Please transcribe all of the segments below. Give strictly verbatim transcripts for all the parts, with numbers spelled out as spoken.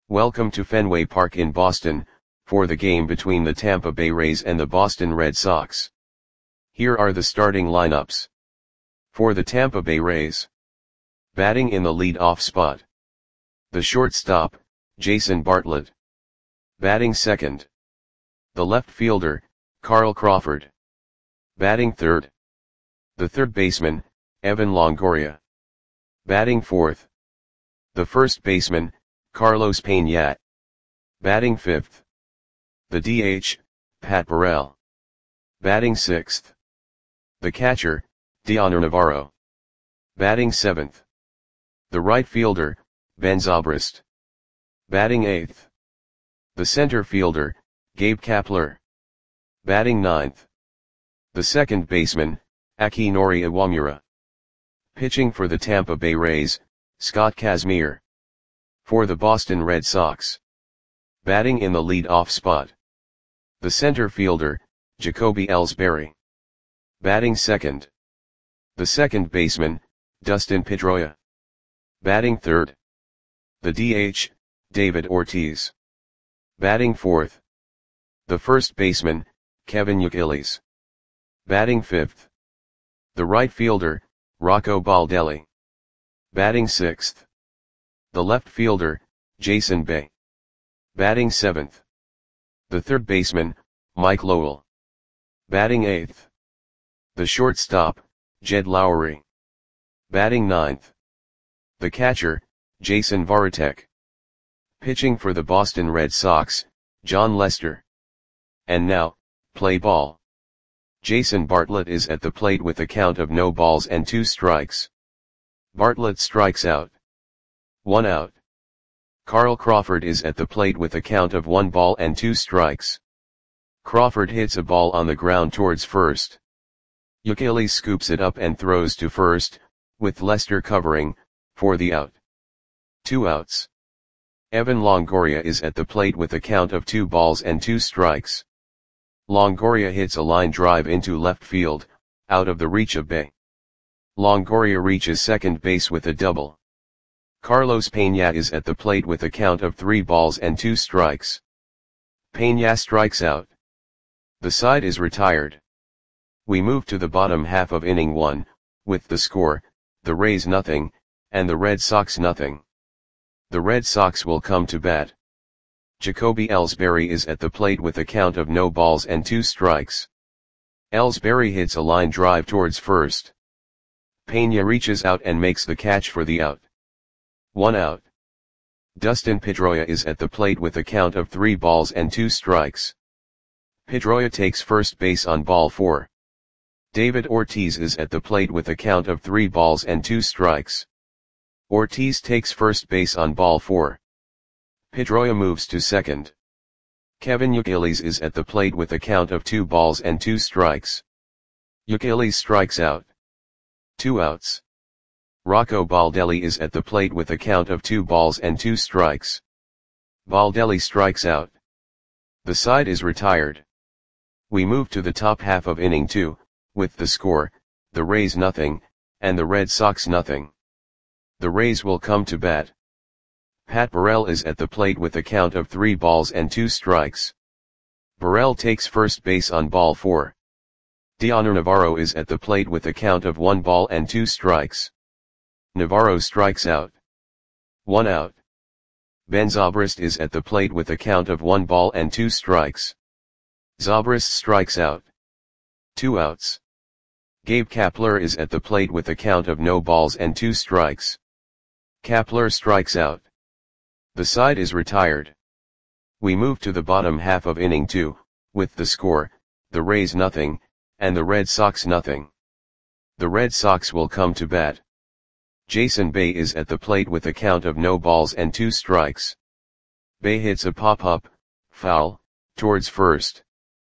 Welcome to Fenway Park in Boston, for the game between the Tampa Bay Rays and the Boston Red Sox. Here are the starting lineups. For the Tampa Bay Rays. Batting in the lead-off spot. The shortstop, Jason Bartlett. Batting second. The left fielder, Carl Crawford. Batting third. The third baseman, Evan Longoria. Batting fourth. The first baseman, Carlos Pena. Batting fifth. The D H, Pat Burrell. Batting sixth. The catcher, Dioner Navarro. Batting seventh. The right fielder, Ben Zobrist. Batting eighth. The center fielder, Gabe Kapler. Batting ninth. The second baseman, Akinori Iwamura. Pitching for the Tampa Bay Rays, Scott Kazmir. For the Boston Red Sox. Batting in the lead-off spot. The center fielder, Jacoby Ellsbury. Batting second. The second baseman, Dustin Pedroia. Batting third. The D H, David Ortiz. Batting fourth. The first baseman, Kevin Youkilis. Batting fifth. The right fielder, Rocco Baldelli. Batting sixth. The left fielder, Jason Bay. Batting seventh. The third baseman, Mike Lowell. Batting eighth. The shortstop, Jed Lowry. Batting ninth. The catcher, Jason Varitek. Pitching for the Boston Red Sox, John Lester. And now, play ball. Jason Bartlett is at the plate with a count of no balls and two strikes. Bartlett strikes out. One out. Carl Crawford is at the plate with a count of one ball and two strikes. Crawford hits a ball on the ground towards first. Youkilis scoops it up and throws to first, with Lester covering, for the out. Two outs. Evan Longoria is at the plate with a count of two balls and two strikes. Longoria hits a line drive into left field, out of the reach of Bay. Longoria reaches second base with a double. Carlos Pena is at the plate with a count of three balls and two strikes. Pena strikes out. The side is retired. We move to the bottom half of inning one, with the score, the Rays nothing, and the Red Sox nothing. The Red Sox will come to bat. Jacoby Ellsbury is at the plate with a count of no balls and two strikes. Ellsbury hits a line drive towards first. Pena reaches out and makes the catch for the out. One out. Dustin Pedroia is at the plate with a count of three balls and two strikes. Pedroia takes first base on ball four. David Ortiz is at the plate with a count of three balls and two strikes. Ortiz takes first base on ball four. Pedroia moves to second. Kevin Youkilis is at the plate with a count of two balls and two strikes. Youkilis strikes out. Two outs. Rocco Baldelli is at the plate with a count of two balls and two strikes. Baldelli strikes out. The side is retired. We move to the top half of inning two, with the score, the Rays nothing, and the Red Sox nothing. The Rays will come to bat. Pat Burrell is at the plate with a count of three balls and two strikes. Burrell takes first base on ball four. Dioner Navarro is at the plate with a count of one ball and two strikes. Navarro strikes out. One out. Ben Zobrist is at the plate with a count of one ball and two strikes. Zobrist strikes out. Two outs. Gabe Kapler is at the plate with a count of no balls and two strikes. Kapler strikes out. The side is retired. We move to the bottom half of inning two, with the score, the Rays nothing, and the Red Sox nothing. The Red Sox will come to bat. Jason Bay is at the plate with a count of no balls and two strikes. Bay hits a pop-up, foul, towards first.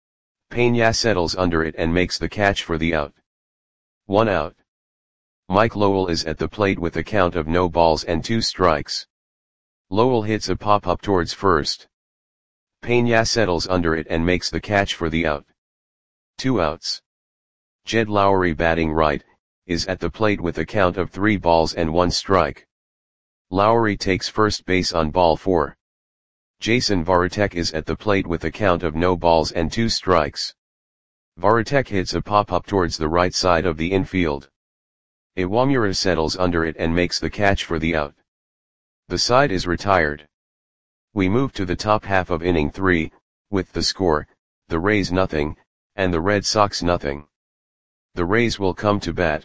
Pena settles under it and makes the catch for the out. One out. Mike Lowell is at the plate with a count of no balls and two strikes. Lowell hits a pop-up towards first. Pena settles under it and makes the catch for the out. Two outs. Jed Lowry batting right, is at the plate with a count of three balls and one strike. Lowry takes first base on ball four. Jason Varitek is at the plate with a count of no balls and two strikes. Varitek hits a pop-up towards the right side of the infield. Iwamura settles under it and makes the catch for the out. The side is retired. We move to the top half of inning three, with the score, the Rays nothing, and the Red Sox nothing. The Rays will come to bat.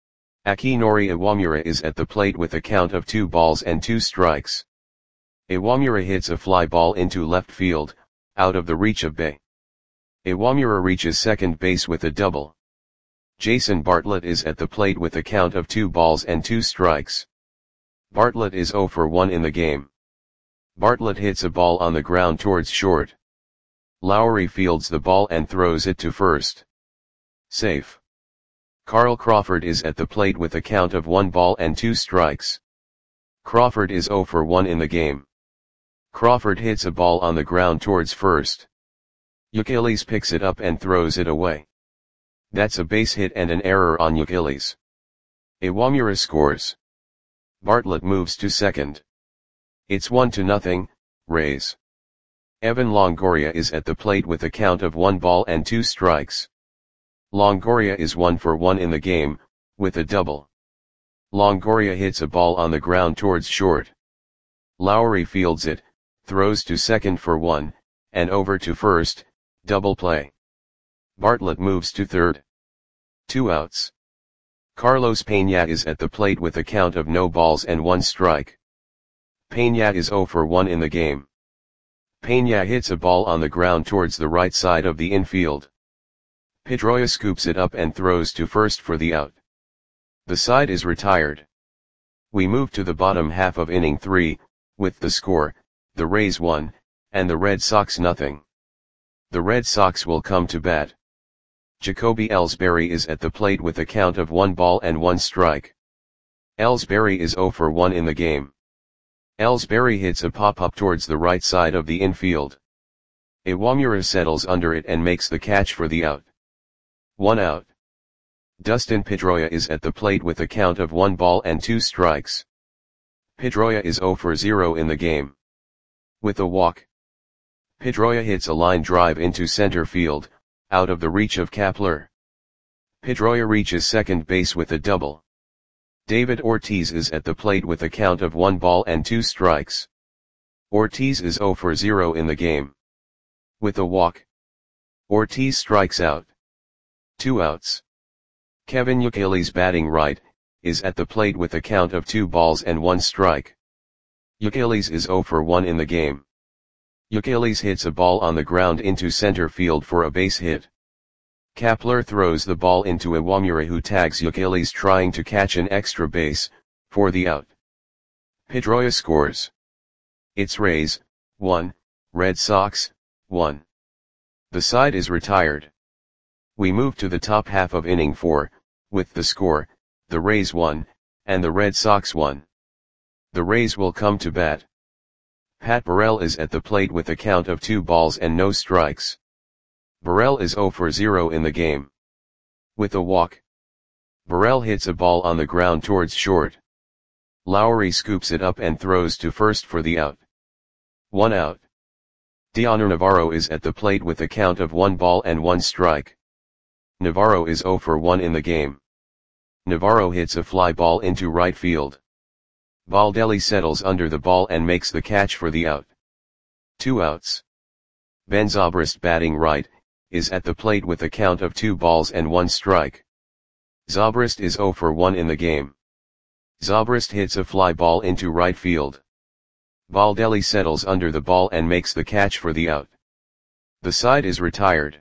Akinori Iwamura is at the plate with a count of two balls and two strikes. Iwamura hits a fly ball into left field, out of the reach of Bae. Iwamura reaches second base with a double. Jason Bartlett is at the plate with a count of two balls and two strikes. Bartlett is oh for one in the game. Bartlett hits a ball on the ground towards short. Lowry fields the ball and throws it to first. Safe. Carl Crawford is at the plate with a count of one ball and two strikes. Crawford is oh for one in the game. Crawford hits a ball on the ground towards first. Youkilis picks it up and throws it away. That's a base hit and an error on Youkilis. Iwamura scores. Bartlett moves to second. It's one to nothing, Rays. Evan Longoria is at the plate with a count of one ball and two strikes. Longoria is one for one in the game, with a double. Longoria hits a ball on the ground towards short. Lowry fields it, throws to second for one, and over to first, double play. Bartlett moves to third. Two outs. Carlos Peña is at the plate with a count of no balls and one strike. Peña is oh for one in the game. Peña hits a ball on the ground towards the right side of the infield. Pedroia scoops it up and throws to first for the out. The side is retired. We move to the bottom half of inning three, with the score, the Rays one, and the Red Sox nothing. The Red Sox will come to bat. Jacoby Ellsbury is at the plate with a count of one ball and one strike. Ellsbury is oh for one in the game. Ellsbury hits a pop-up towards the right side of the infield. Iwamura settles under it and makes the catch for the out. One out. Dustin Pedroia is at the plate with a count of one ball and two strikes. Pedroia is oh for zero in the game. With a walk. Pedroia hits a line drive into center field, out of the reach of Kepler. Pedroia reaches second base with a double. David Ortiz is at the plate with a count of one ball and two strikes. Ortiz is oh for zero in the game. With a walk. Ortiz strikes out. Two outs. Kevin Youkilis, batting right, is at the plate with a count of two balls and one strike. Youkilis is oh for one in the game. Youkilis hits a ball on the ground into center field for a base hit. Kepler throws the ball into Iwamura, who tags Youkilis trying to catch an extra base, for the out. Pedroia scores. It's Rays, one, Red Sox, one. The side is retired. We move to the top half of inning four, with the score, the Rays one, and the Red Sox one. The Rays will come to bat. Pat Burrell is at the plate with a count of two balls and no strikes. Burrell is oh for zero in the game. With a walk. Burrell hits a ball on the ground towards short. Lowry scoops it up and throws to first for the out. One out. Dioner Navarro is at the plate with a count of one ball and one strike. Navarro is oh for one in the game. Navarro hits a fly ball into right field. Baldelli settles under the ball and makes the catch for the out. Two outs. Ben Zobrist, batting right, is at the plate with a count of two balls and one strike. Zobrist is oh for one in the game. Zobrist hits a fly ball into right field. Baldelli settles under the ball and makes the catch for the out. The side is retired.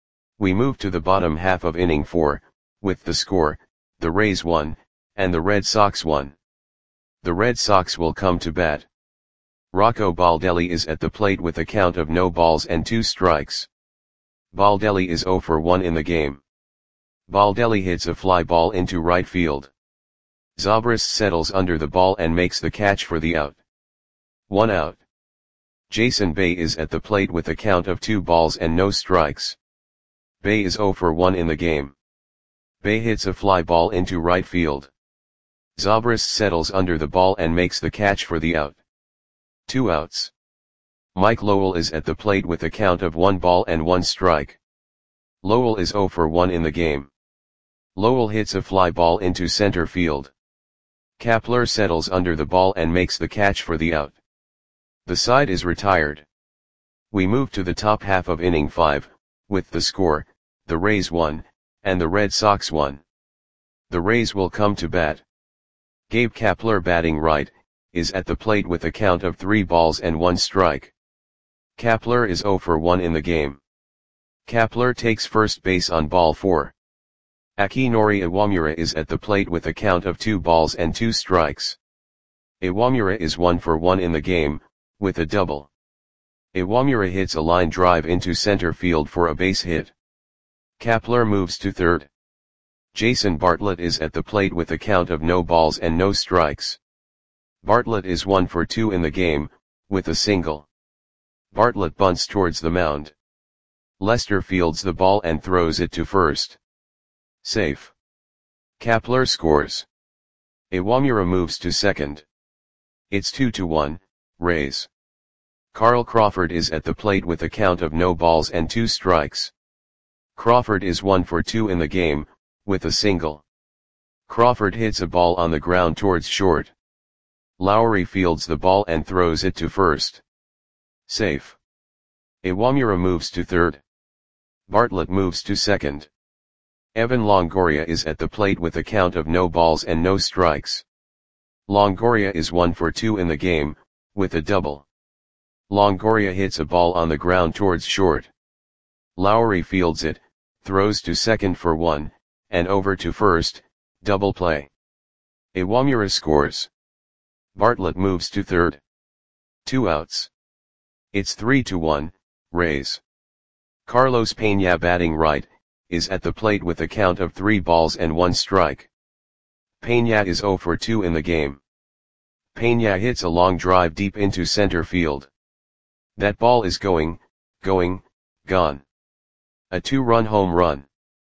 We move to the bottom half of inning four, with the score, the Rays one, and the Red Sox one. The Red Sox will come to bat. Rocco Baldelli is at the plate with a count of no balls and two strikes. Baldelli is oh for one in the game. Baldelli hits a fly ball into right field. Zobrist settles under the ball and makes the catch for the out. One out. Jason Bay is at the plate with a count of two balls and no strikes. Bay is oh for one in the game. Bay hits a fly ball into right field. Zobrist settles under the ball and makes the catch for the out. Two outs. Mike Lowell is at the plate with a count of one ball and one strike. Lowell is zero for one in the game. Lowell hits a fly ball into center field. Kapler settles under the ball and makes the catch for the out. The side is retired. We move to the top half of inning five, with the score, the Rays won, and the Red Sox won. The Rays will come to bat. Gabe Kapler, batting right, is at the plate with a count of three balls and one strike. Kapler is zero for one in the game. Kapler takes first base on ball four. Akinori Iwamura is at the plate with a count of two balls and two strikes. Iwamura is one for one in the game, with a double. Iwamura hits a line drive into center field for a base hit. Kapler moves to third. Jason Bartlett is at the plate with a count of no balls and no strikes. Bartlett is one for two in the game, with a single. Bartlett bunts towards the mound. Lester fields the ball and throws it to first. Safe. Kapler scores. Iwamura moves to second. It's two to one, Rays. Carl Crawford is at the plate with a count of no balls and two strikes. Crawford is one for two in the game, with a single. Crawford hits a ball on the ground towards short. Lowry fields the ball and throws it to first. Safe. Iwamura moves to third. Bartlett moves to second. Evan Longoria is at the plate with a count of no balls and no strikes. Longoria is one for two in the game, with a double. Longoria hits a ball on the ground towards short. Lowry fields it, throws to second for one, and over to first, double play. Iwamura scores. Bartlett moves to third. Two outs. It's three to one, Rays. Carlos Peña, batting right, is at the plate with a count of three balls and one strike. Peña is zero for two in the game. Peña hits a long drive deep into center field. That ball is going, going, gone. A two-run home run.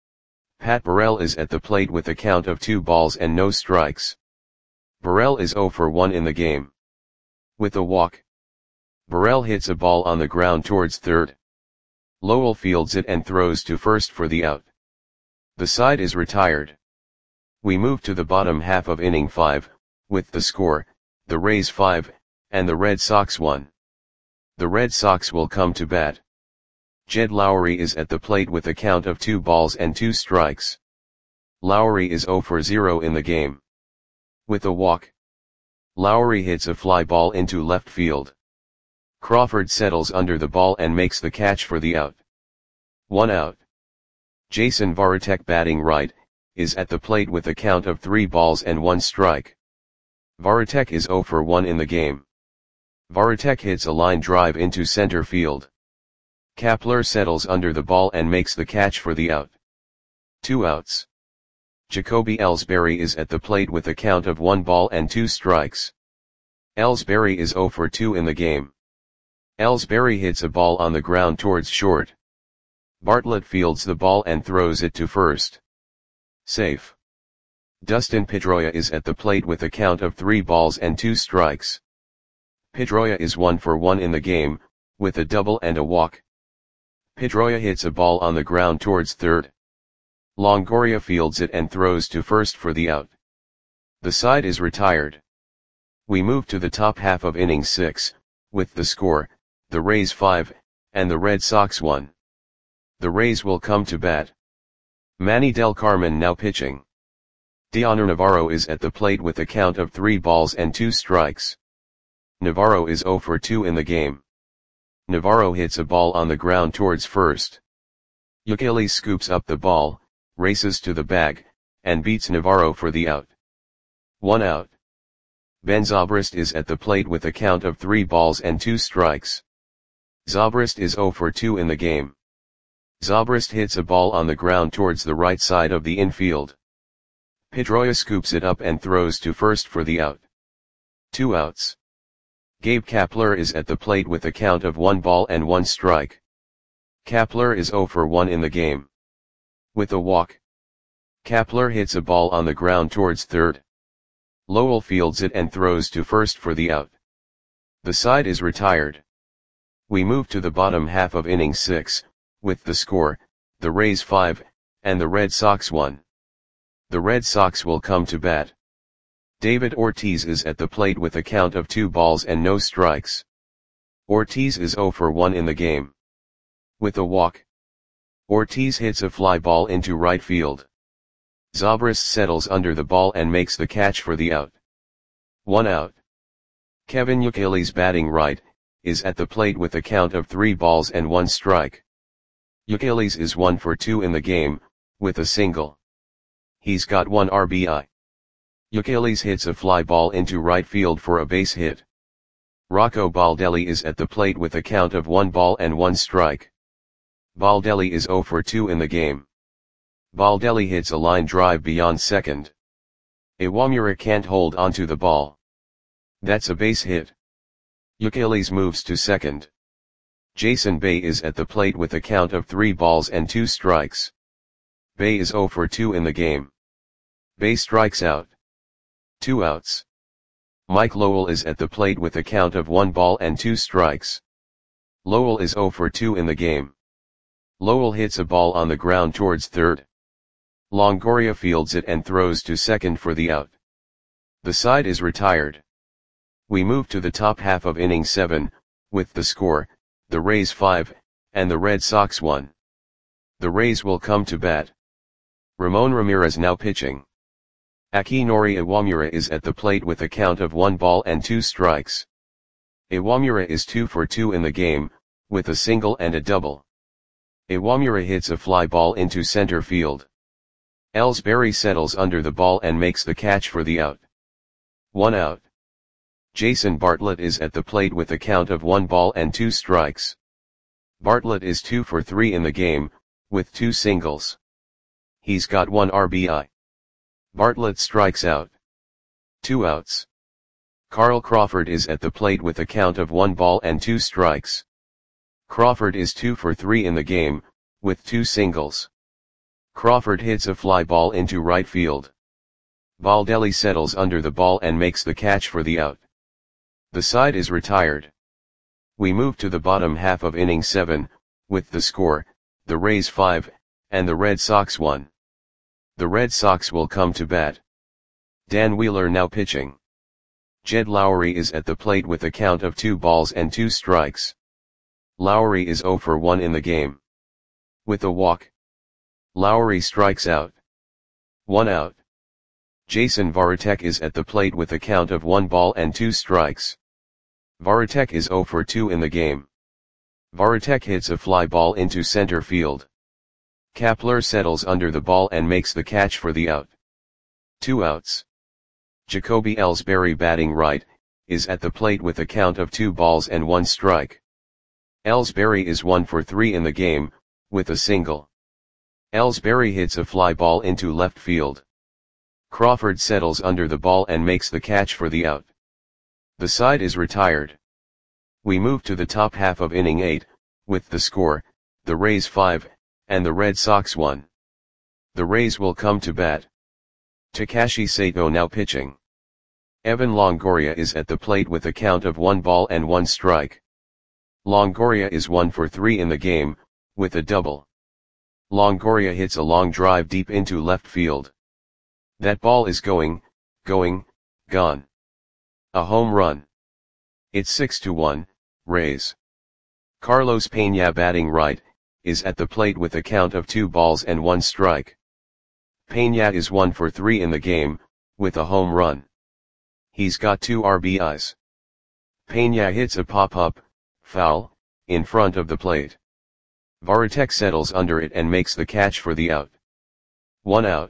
Pat Burrell is at the plate with a count of two balls and no strikes. Burrell is zero for one in the game. With a walk. Burrell hits a ball on the ground towards third. Lowell fields it and throws to first for the out. The side is retired. We move to the bottom half of inning five, with the score, the Rays five, and the Red Sox one. The Red Sox will come to bat. Jed Lowry is at the plate with a count of two balls and two strikes. Lowry is zero for zero in the game. With a walk. Lowry hits a fly ball into left field. Crawford settles under the ball and makes the catch for the out. One out. Jason Varitek, batting right, is at the plate with a count of three balls and one strike. Varitek is zero for one in the game. Varitek hits a line drive into center field. Kapler settles under the ball and makes the catch for the out. Two outs. Jacoby Ellsbury is at the plate with a count of one ball and two strikes. Ellsbury is zero for two in the game. Ellsbury hits a ball on the ground towards short. Bartlett fields the ball and throws it to first. Safe. Dustin Pedroia is at the plate with a count of three balls and two strikes. Pedroia is one for one in the game, with a double and a walk. Pedroia hits a ball on the ground towards third. Longoria fields it and throws to first for the out. The side is retired. We move to the top half of inning six, with the score, the Rays five, and the Red Sox one. The Rays will come to bat. Manny Del Carmen now pitching. Dioner Navarro is at the plate with a count of three balls and two strikes. Navarro is zero for two in the game. Navarro hits a ball on the ground towards first. Ukelele scoops up the ball, races to the bag, and beats Navarro for the out. One out. Ben Zobrist is at the plate with a count of three balls and two strikes. Zobrist is zero for two in the game. Zobrist hits a ball on the ground towards the right side of the infield. Pedroia scoops it up and throws to first for the out. Two outs. Gabe Kapler is at the plate with a count of one ball and one strike. Kapler is zero for one in the game. With a walk. Kapler hits a ball on the ground towards third. Lowell fields it and throws to first for the out. The side is retired. We move to the bottom half of inning six, with the score, the Rays five, and the Red Sox one. The Red Sox will come to bat. David Ortiz is at the plate with a count of two balls and no strikes. Ortiz is zero for one in the game. With a walk, Ortiz hits a fly ball into right field. Zobrist settles under the ball and makes the catch for the out. One out. Kevin Youkilis, batting right, is at the plate with a count of three balls and one strike. Youkilis is one for two in the game, with a single. He's got one R B I. Youkilis hits a fly ball into right field for a base hit. Rocco Baldelli is at the plate with a count of one ball and one strike. Baldelli is zero for two in the game. Baldelli hits a line drive beyond second. Iwamura can't hold onto the ball. That's a base hit. Youkilis moves to second. Jason Bay is at the plate with a count of three balls and two strikes. Bay is zero for two in the game. Bay strikes out. Two outs. Mike Lowell is at the plate with a count of one ball and two strikes. Lowell is zero for two in the game. Lowell hits a ball on the ground towards third. Longoria fields it and throws to second for the out. The side is retired. We move to the top half of inning seven, with the score, the Rays five, and the Red Sox one. The Rays will come to bat. Ramon Ramirez now pitching. Akinori Iwamura is at the plate with a count of one ball and two strikes. Iwamura is two for two in the game, with a single and a double. Iwamura hits a fly ball into center field. Ellsbury settles under the ball and makes the catch for the out. One out. Jason Bartlett is at the plate with a count of one ball and two strikes. Bartlett is two for three in the game, with two singles. He's got one R B I. Bartlett strikes out. Two outs. Carl Crawford is at the plate with a count of one ball and two strikes. Crawford is two for three in the game, with two singles. Crawford hits a fly ball into right field. Baldelli settles under the ball and makes the catch for the out. The side is retired. We move to the bottom half of inning seven, with the score, the Rays five, and the Red Sox one. The Red Sox will come to bat. Dan Wheeler now pitching. Jed Lowry is at the plate with a count of two balls and two strikes. Lowry is zero for one in the game. With a walk, Lowry strikes out. One out. Jason Varitek is at the plate with a count of one ball and two strikes. Varitek is zero for two in the game. Varitek hits a fly ball into center field. Kapler settles under the ball and makes the catch for the out. Two outs. Jacoby Ellsbury, batting right, is at the plate with a count of two balls and one strike. Ellsbury is one for three in the game, with a single. Ellsbury hits a fly ball into left field. Crawford settles under the ball and makes the catch for the out. The side is retired. We move to the top half of inning eight, with the score, the Rays five, and the Red Sox one. The Rays will come to bat. Takashi Sato now pitching. Evan Longoria is at the plate with a count of one ball and one strike. Longoria is one for three in the game, with a double. Longoria hits a long drive deep into left field. That ball is going, going, gone. A home run. It's six to one, Rays. Carlos Peña, batting right, is at the plate with a count of two balls and one strike. Peña is one for three in the game, with a home run. He's got two R B Is. Peña hits a pop-up, foul, in front of the plate. Varitek settles under it and makes the catch for the out. One out.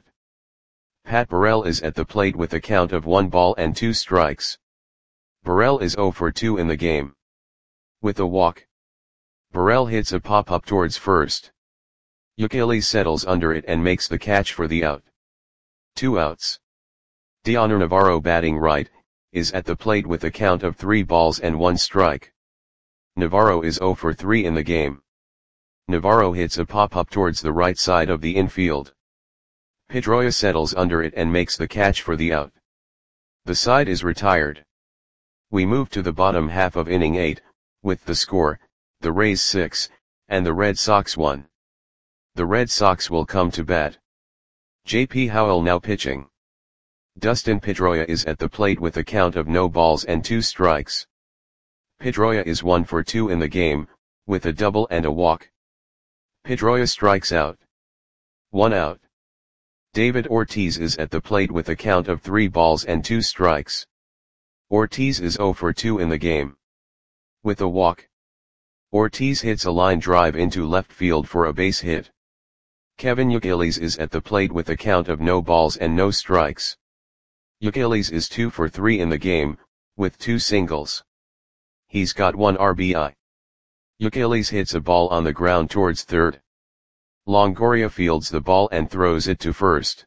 Pat Burrell is at the plate with a count of one ball and two strikes. Burrell is zero for two in the game. With a walk, Burrell hits a pop-up towards first. Youkilis settles under it and makes the catch for the out. Two outs. Dioner Navarro, batting right, is at the plate with a count of three balls and one strike. Navarro is zero for three in the game. Navarro hits a pop-up towards the right side of the infield. Pedroia settles under it and makes the catch for the out. The side is retired. We move to the bottom half of inning eight, with the score, the Rays six, and the Red Sox one. The Red Sox will come to bat. J P Howell now pitching. Dustin Pedroia is at the plate with a count of no balls and two strikes. Pedroia is one for two in the game, with a double and a walk. Pedroia strikes out. One out. David Ortiz is at the plate with a count of three balls and two strikes. Ortiz is zero for two in the game. With a walk. Ortiz hits a line drive into left field for a base hit. Kevin Youkilis is at the plate with a count of no balls and no strikes. Youkilis is two for three in the game, with two singles. He's got one R B I. Youkilis hits a ball on the ground towards third. Longoria fields the ball and throws it to first.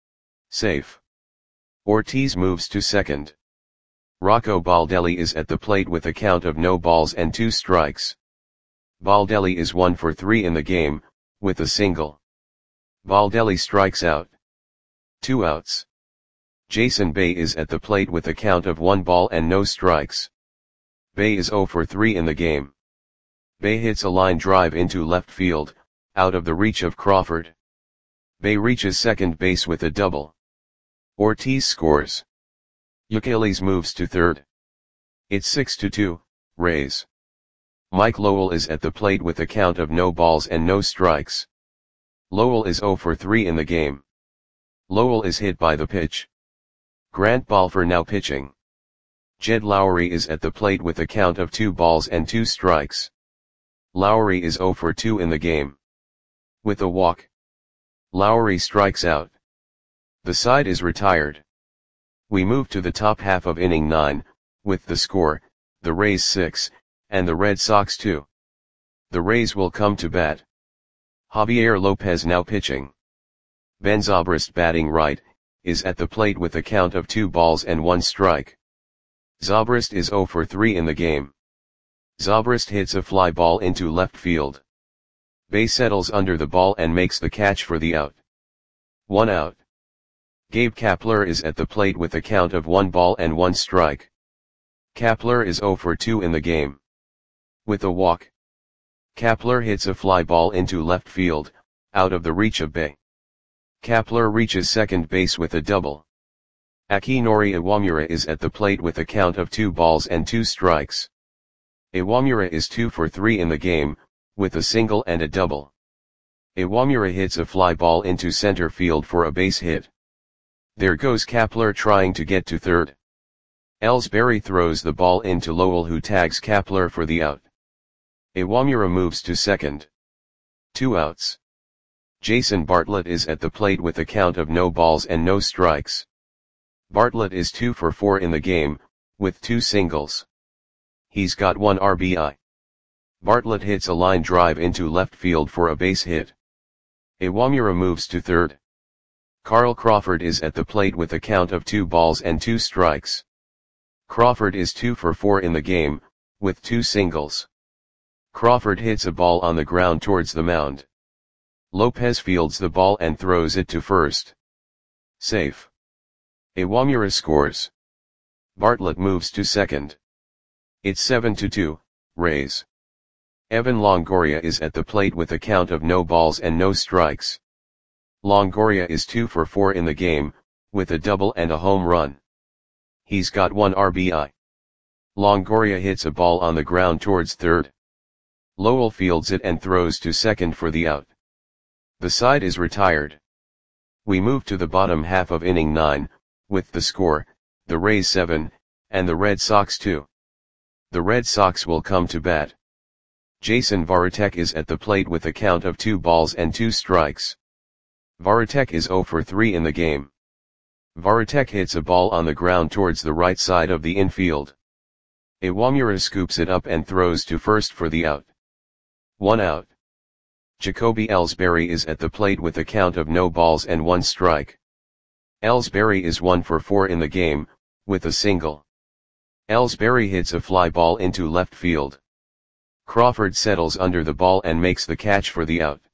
Safe. Ortiz moves to second. Rocco Baldelli is at the plate with a count of no balls and two strikes. Baldelli is one for three in the game, with a single. Baldelli strikes out. Two outs. Jason Bay is at the plate with a count of one ball and no strikes. Bay is zero for three in the game. Bay hits a line drive into left field, out of the reach of Crawford. Bay reaches second base with a double. Ortiz scores. Youkilis moves to third. It's six to two, Rays. Mike Lowell is at the plate with a count of no balls and no strikes. Lowell is zero for three in the game. Lowell is hit by the pitch. Grant Balfour now pitching. Jed Lowry is at the plate with a count of two balls and two strikes. Lowry is zero for two in the game. With a walk. Lowry strikes out. The side is retired. We move to the top half of inning nine, with the score, the Rays six, and the Red Sox two. The Rays will come to bat. Javier Lopez now pitching. Ben Zobrist batting right, is at the plate with a count of two balls and one strike. Zobrist is zero for three in the game. Zobrist hits a fly ball into left field. Bay settles under the ball and makes the catch for the out. One out. Gabe Kapler is at the plate with a count of one ball and one strike. Kapler is zero for two in the game. With a walk. Kapler hits a fly ball into left field, out of the reach of Bay. Kapler reaches second base with a double. Akinori Iwamura is at the plate with a count of two balls and two strikes. Iwamura is two for three in the game, with a single and a double. Iwamura hits a fly ball into center field for a base hit. There goes Kapler trying to get to third. Ellsbury throws the ball into Lowell, who tags Kapler for the out. Iwamura moves to second. Two outs. Jason Bartlett is at the plate with a count of no balls and no strikes. Bartlett is two for four in the game, with two singles. He's got one R B I. Bartlett hits a line drive into left field for a base hit. Iwamura moves to third. Carl Crawford is at the plate with a count of two balls and two strikes. Crawford is two for four in the game, with two singles. Crawford hits a ball on the ground towards the mound. Lopez fields the ball and throws it to first. Safe. Iwamura scores. Bartlett moves to second. It's seven to two, Rays. Evan Longoria is at the plate with a count of no balls and no strikes. Longoria is two for four in the game, with a double and a home run. He's got one R B I. Longoria hits a ball on the ground towards third. Lowell fields it and throws to second for the out. The side is retired. We move to the bottom half of inning nine, with the score, the Rays seven, and the Red Sox two. The Red Sox will come to bat. Jason Varitek is at the plate with a count of two balls and two strikes. Varitek is zero for three in the game. Varitek hits a ball on the ground towards the right side of the infield. Iwamura scoops it up and throws to first for the out. One out. Jacoby Ellsbury is at the plate with a count of no balls and one strike. Ellsbury is one for four in the game, with a single. Ellsbury hits a fly ball into left field. Crawford settles under the ball and makes the catch for the out.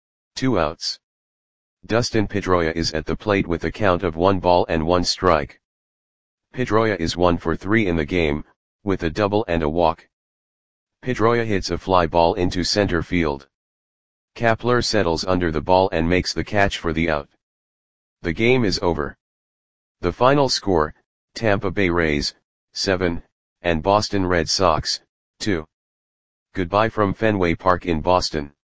Two outs. Dustin Pedroia is at the plate with a count of one ball and one strike. Pedroia is one for three in the game, with a double and a walk. Pedroia hits a fly ball into center field. Kapler settles under the ball and makes the catch for the out. The game is over. The final score, Tampa Bay Rays, seven, and Boston Red Sox, two. Goodbye from Fenway Park in Boston.